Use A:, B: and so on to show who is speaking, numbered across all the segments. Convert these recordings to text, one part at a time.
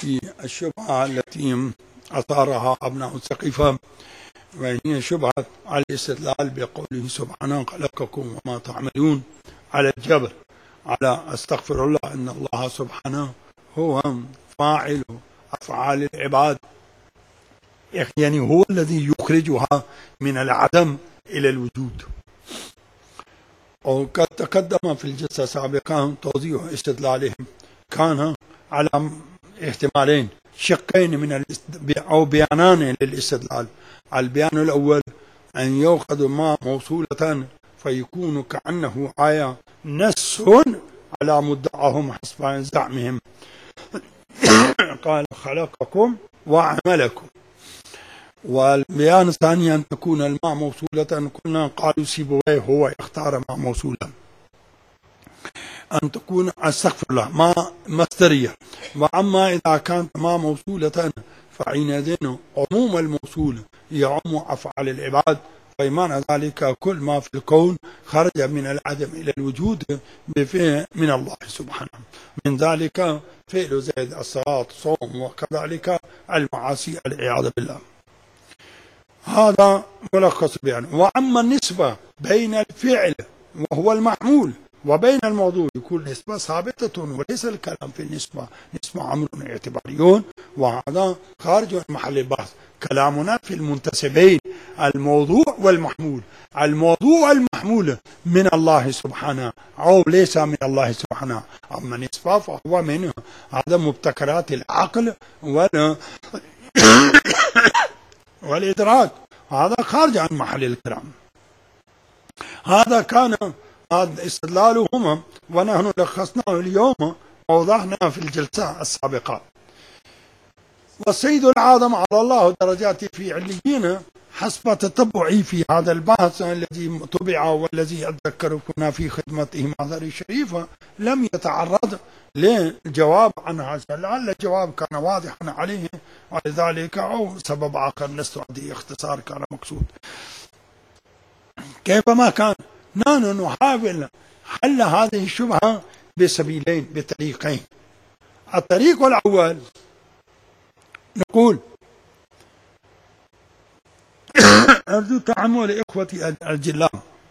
A: في الشبهة التي أثارها أبناء السقيفة، وهي شبهة على الاستدلال بقوله سبحانه خلقكم وما تعملون على الجبر، على استغفر الله أن الله سبحانه هو فاعل أفعال العباد، يعني هو الذي يخرجها من العدم إلى الوجود. وقد تقدم في الجلسة السابقة توضيح استدلالهم، كان على احتمالين شقين من أو بيانان للاستدلال. البيان الأول أن يؤخذ ما موصولة فيكون كأنه آية نص على مدعاهم حسب زعمهم، قال خلقكم وعملكم. والبيان الثاني أن تكون الماء موصولة، قلنا قالوا سيبويه هو يختار ماء موصولا، أن تكون استغفر الله ماء مصدرية. وأما إذا كانت ماء موصولة فحينئذ عموم الموصول يعم أفعال العباد، فإيمان ذلك كل ما في الكون خرج من العدم إلى الوجود بفعل من الله سبحانه، من ذلك فعل زيد الصلاة صوم وكذلك المعاصي العياذ بالله. هذا ملخص بيان. وأما النسبة بين الفعل وهو المحمول وبين الموضوع يكون نسبة ثابتة، وليس الكلام في النسبة، نسبة أمر اعتباريون، وهذا خارج عن محل البحث. كلامنا في المنتسبين الموضوع والمحمول. الموضوع المحمول من الله سبحانه أو ليس من الله سبحانه، أما النسبة فهو من هذا مبتكرات العقل والإدراك، هذا خارج عن محل الكلام. هذا كان استدلالهم، ونحن لخصناه اليوم ووضحنا في الجلسة السابقة. والسيد العظم على الله درجاته في عليين حسب تتبعي في هذا البحث الذي تبع والذي أتذكر كنا في خدمته مع ذري الشريفة، لم يتعرض للجواب عنها، لعل الجواب كان واضحا عليه، ولذلك أو سبب آخر نستعدي اختصار كان مقصود. كيفما كان نحن نحاول حل هذه الشبهة بسبيلين، بطريقين. الطريق الأول نقول أرجو تحمل إخوتي الجلام،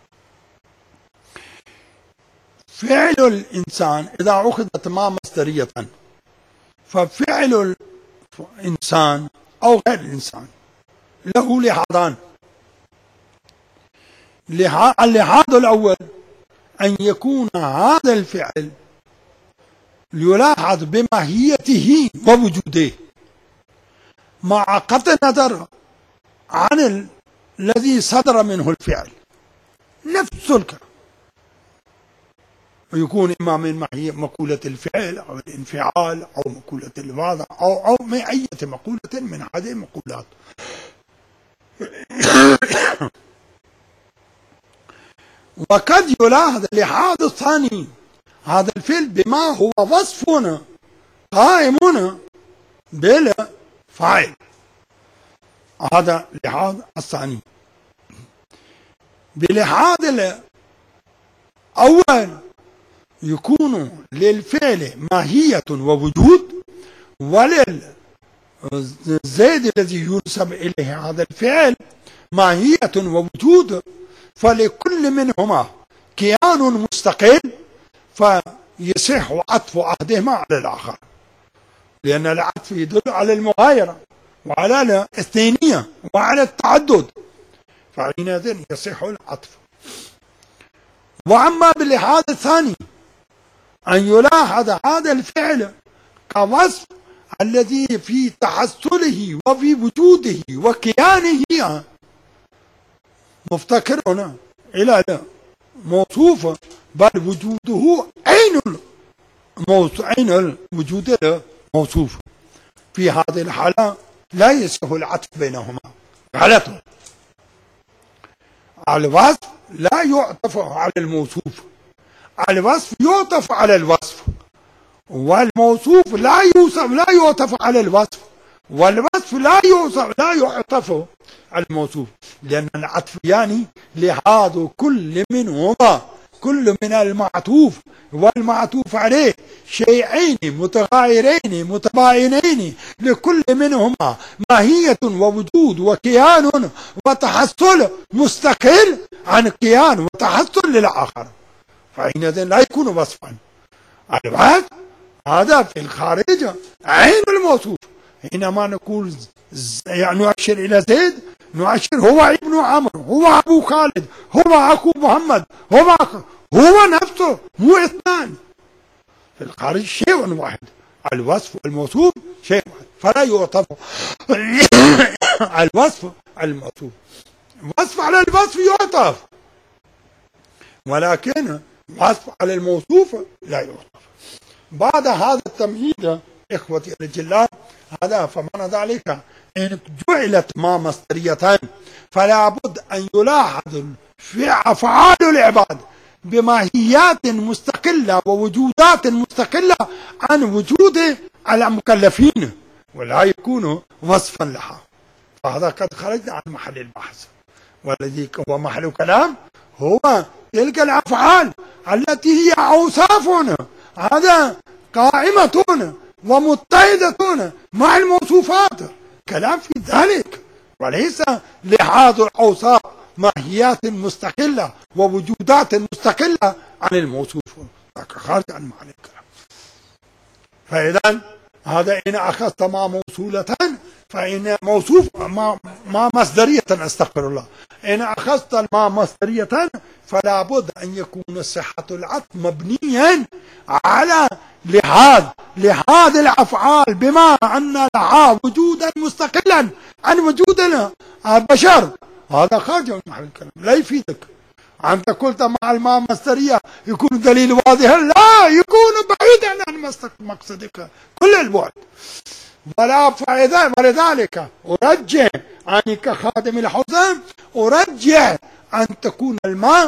A: فعل الإنسان إذا أخذت ما مصدرية ففعل الإنسان أو غير الإنسان له لحاظان. اللحاظ الأول أن يكون هذا الفعل يلاحظ بماهيته ووجوده مع قطع النظر عن الذي صدر منه الفعل نفس الكلام، ويكون إما من مقولة الفعل أو الانفعال أو مقولة الوضع أو من أي مقولة من هذه المقولات. وقد يلاحظ اللحاظ الثاني هذا الفعل بما هو وصف قائم بالفاعل، هذا اللحاظ الثاني. بلحاظ الأول يكون للفعل ماهية ووجود، وللزيد الذي ينسب إليه هذا الفعل ماهية ووجود، فلكل منهما كيان مستقل، فيصح عطف أحدهما على الآخر، لأن العطف يدل على المغايرة وعلى الثانية وعلى التعدد، فحينئذ يصح العطف. وأما باللحاظ الثاني أن يلاحظ هذا الفعل كوصف الذي في تحصله وفي وجوده وكيانه مفتكر إلى موصوف، بل وجوده عين الوجود الموصوف. في هذه الحالة لا يصح العطف بينهما، غلط. الوصف لا يعطف على الموصوف، الوصف يعطف على الوصف، والموصوف لا يعطف على الوصف، والوصف لا يعطف على الموصوف، لأن العطف يعني لحاظ كل منهما كل من المعطوف والمعطوف عليه شيئين متغايرين متباينين لكل منهما ماهية ووجود وكيان وتحصل مستقل عن كيان وتحصل للآخر، فحينئذ لا يكون وصفا. البعد هذا في الخارج عين الموصوف. حينما نقول نؤشر إلى زيد نؤشر هو ابن عمرو، هو أبو خالد، هو أخو محمد، هو نفسه، مو اثنان. في الخارج شيء واحد، الوصف والموصوف شيء واحد، فلا يعطف الوصف على الموصوف. وصف على الوصف يعطف، ولكن وصف على الموصوف لا يعطف. بعد هذا التمهيد إخوتي الأجلاء، هذا فمعنى ذلك إن جعلت ما مصدريتان فلا بد أن يلاحظ في أفعال العباد بماهيات مستقلة ووجودات مستقلة عن وجود المكلفين، ولا يكون وصفا لها. فهذا قد خرجنا عن محل البحث، والذي هو محل كلام هو تلك الأفعال التي هي أوصاف هذا قائمة ومتحدة مع الموصوفات، كلام في ذلك، وليس لهذه الأوصاف ماهيات مستقلة ووجودات مستقلة عن الموصوف، خارج عن معنى الكلام. فإذا هذا إن أخذت ما موصولة فإن موصوف ما مصدرية، استغفر الله، إن أخذت ما مصدرية فلا بد أن يكون صحة العطف مبنيا على لهذه الأفعال بما أن لها وجودا مستقلا عن وجود البشر. هذا خارج من محل الكلام، لا يفيدك. أنت قلت مع الماء مصدرية يكون دليل واضحا، لا، يكون بعيدا عن مقصدك كل البعد. ولا فائدة. ولذلك أرجح أني كخادم الحوزة أرجح أن تكون الماء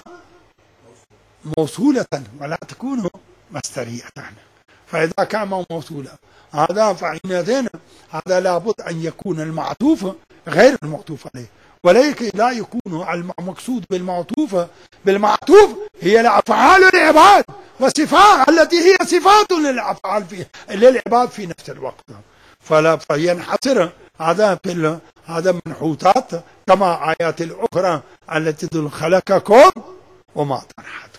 A: موصولة ولا تكون مصدرية. فإذا كان موصولا هذا فحينئذ هذا لابد أن يكون المعطوف غير المعطوف عليه، ولكن لا يكون المقصود بالمعطوف هي الأفعال العباد وصفات التي هي صفات للعباد في نفس الوقت. فينحصر هذا هذا منحوتات كما آيات الأخرى التي تدل خلقكم وما تنحتون،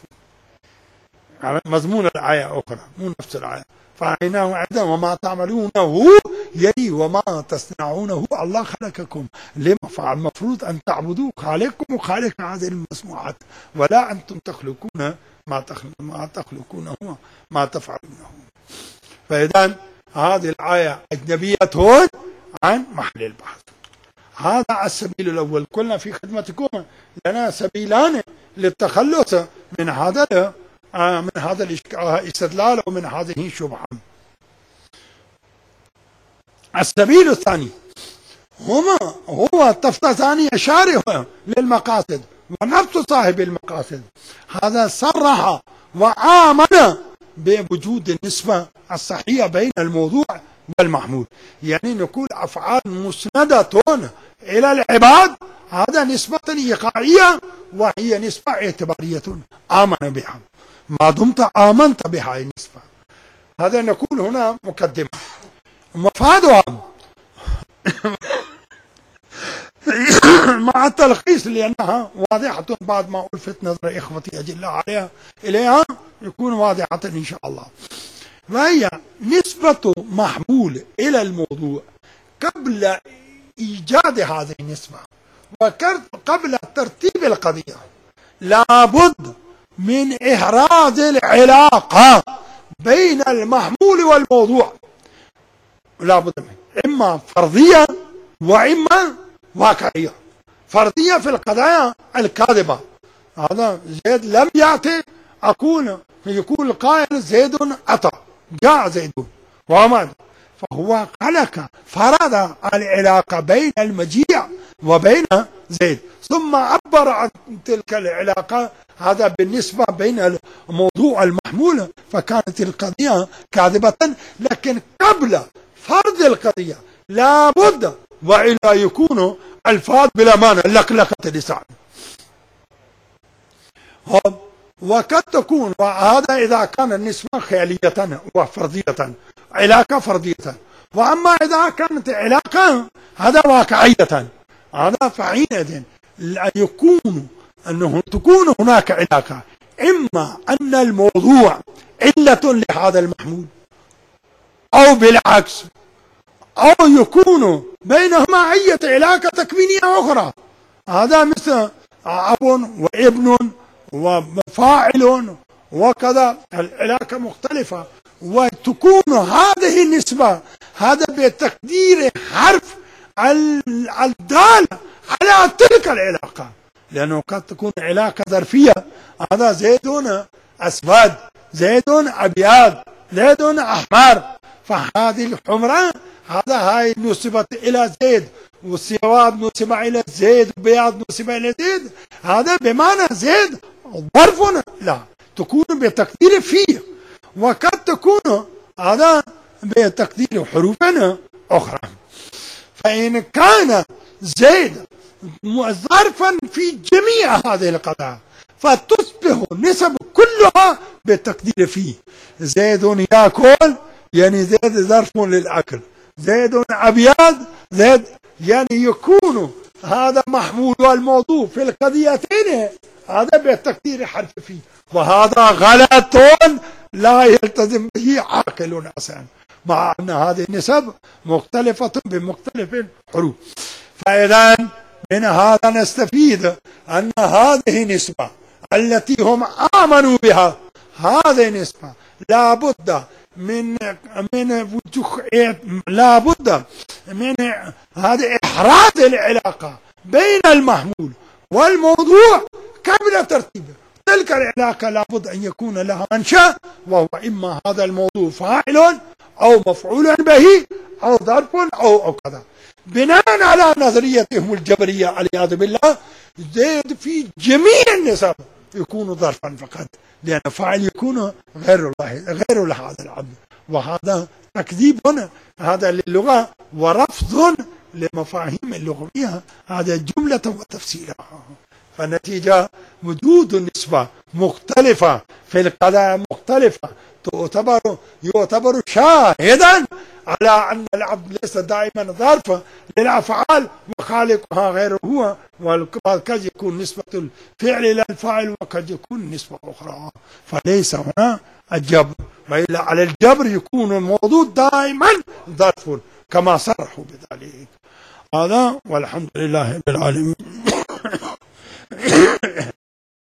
A: مضمون الآية أخرى مو نفس الآية. فعيناه عدا وما تعملونه يلي وما تصنعونه الله خلقكم لما، فالمفروض أن تعبدوا خالقكم وخالق هذه المسموعات، ولا أنتم تخلقون ما تخلقونه ما تفعلونه. فإذا هذه الآية أجنبية عن محل البحث. هذا السبيل الأول. قلنا في خدمتكم لنا سبيلان للتخلص من هذا الاستدلال ومن هذه الشبهة. السبيل الثاني هو التفتزاني شارح للمقاصد ونفس صاحب المقاصد، هذا صرح وآمن بوجود النسبة الصحيحة بين الموضوع والمحمول. يعني نقول أفعال مسندة إلى العباد هذا نسبة إيقاعية وهي نسبة اعتبارية آمن بها، ما دمت آمنت بها النسبة. هذا نقول هنا مقدمة مفادها مع التلخيص لأنها واضحة بعد ما ألفت نظر إخوتي أجل إليها يكون واضحة إن شاء الله. وهي نسبة محمول إلى الموضوع قبل إيجاد هذه النسبة وقبل ترتيب القضية لابد من إحراز العلاقة بين المحمول والموضوع، لابد منه إما فرضية وإما واقعية. فرضية في القضايا الكاذبة، هذا زيد لم يأتي يقول القائل زيد أتى، جاء زيد ومات، فهو فرض العلاقة بين المجيء وبين زيد، ثم عبر عن تلك العلاقة هذا بالنسبة بين الموضوع المحمول، فكانت القضية كاذبة. لكن قبل فرض القضية لابد وإلا يكون الفاظ بلا معنى لقلقة اللسان. وقد تكون، وهذا إذا كان النسبة خيالية وفرضية، علاقة فرضية. وأما إذا كانت علاقة هذا واقعية، هذا فحينئذ أنه تكون هناك علاقة، إما أن الموضوع علة لهذا المحمول، أو بالعكس، أو يكون بينهما أي علاقة تكوينية أخرى. هذا مثل أب وابن وفاعل وكذا، العلاقة مختلفة. وتكون هذه النسبة هذا بتقدير حرف الدال على تلك العلاقة، لأنه قد تكون علاقة ظرفية. هذا زيد أسود، زيد أبيض، زيد أحمر، فهذه الحمراء هاي نسبت إلى زيد، والسواد نسب إلى زيد، والبياض نسب إلى زيد. هذا بمعنى زيد ظرف، لا، تكون بتقدير فيه، وقد تكون هذا بتقدير حروف أخرى. فإن كان زيد ظرفا في جميع هذه القطع فتصبح النسب كلها بالتقدير فيه. زيد يأكل، يعني زيد ظرف للأكل. زيد أبيض، زيد، يعني يكون هذا محمول والموضوع في القضيتين هذا بالتقدير حرف فيه، وهذا غلط لا يلتزم به عاقل أصلا، مع أن هذه النسب مختلفة بمختلف الحروف. فإذا من هذا نستفيد أن هذه نسبة التي هم آمنوا بها، هذه نسبة لا بد من لا بد من هذا إحراز العلاقة بين المحمول والموضوع قبل ترتيبه. تلك العلاقة لا بد أن يكون لها منشأ، وهو إما هذا الموضوع فاعل أو مفعول به أو ظرف أو كذا. بناء على نظريتهم الجبرية والعياذ بالله، زيد في جميع النسب يكون ظرفا فقط، لأن فاعل يكون غير هذا العبد. وهذا تكذيب هذا للغة ورفض لمفاهيم اللغوية، هذا جملة وتفسيرها. فالنتيجة وجود النسبة مختلفة في القضايا مختلفة يعتبر شاهدا على أن العبد ليس دائما ظرفا للأفعال وخالقها غير هو، وقد يكون نسبة الفعل إلى الفاعل وقد يكون نسبة أخرى. فليس هنا الجبر، وإلا على الجبر يكون الموضوع دائما ظرف كما صرحوا بذلك. هذا والحمد لله رب العالمين.